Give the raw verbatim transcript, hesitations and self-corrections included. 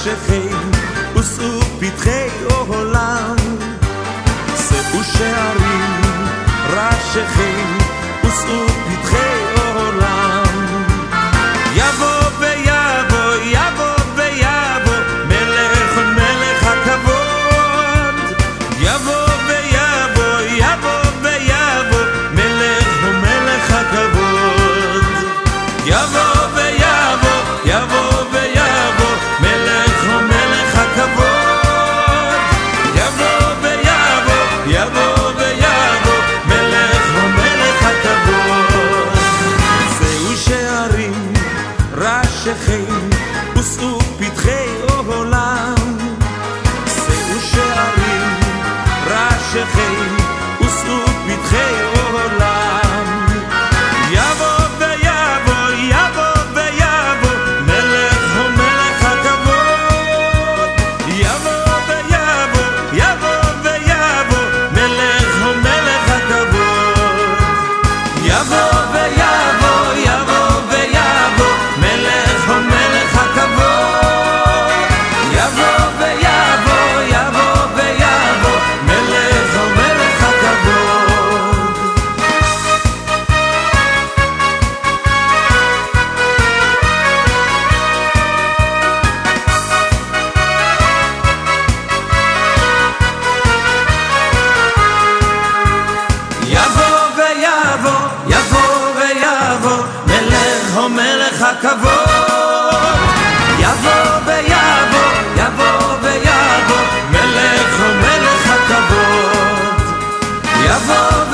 שכם וסעו פתחי עולם, שאו שערים ראשיכם וסעו פתחי עולם. יבוא ויבוא יבוא ויבוא מלך מלך הכבוד, יבוא ויבוא יבוא ויבוא מלך מלך הכבוד. יבוא ויבוא יבוא ויבוא מלך מלך הכבוד, יבוא ויבוא יבוא ויבוא מלך מלך הכבוד. שאו שערים ראשיכם וסעו פתחי עולם, שאו שערים ראשיכם וסעו פתחי עולם. יבוא ויבוא יבוא ויבוא מלך מלך הכבוד, יבוא ויבוא יבוא ויבוא מלך מלך הכבוד. יבוא ויבוא יבוא ויבוא מלך מלך הכבוד, יבוא ויבוא יבוא ויבוא מלך מלך הכבוד. יבוא ויבוא יבוא ויבוא מלך מלך הכבוד, יבוא ויבוא יבוא ויבוא מלך מלך הכבוד. יבוא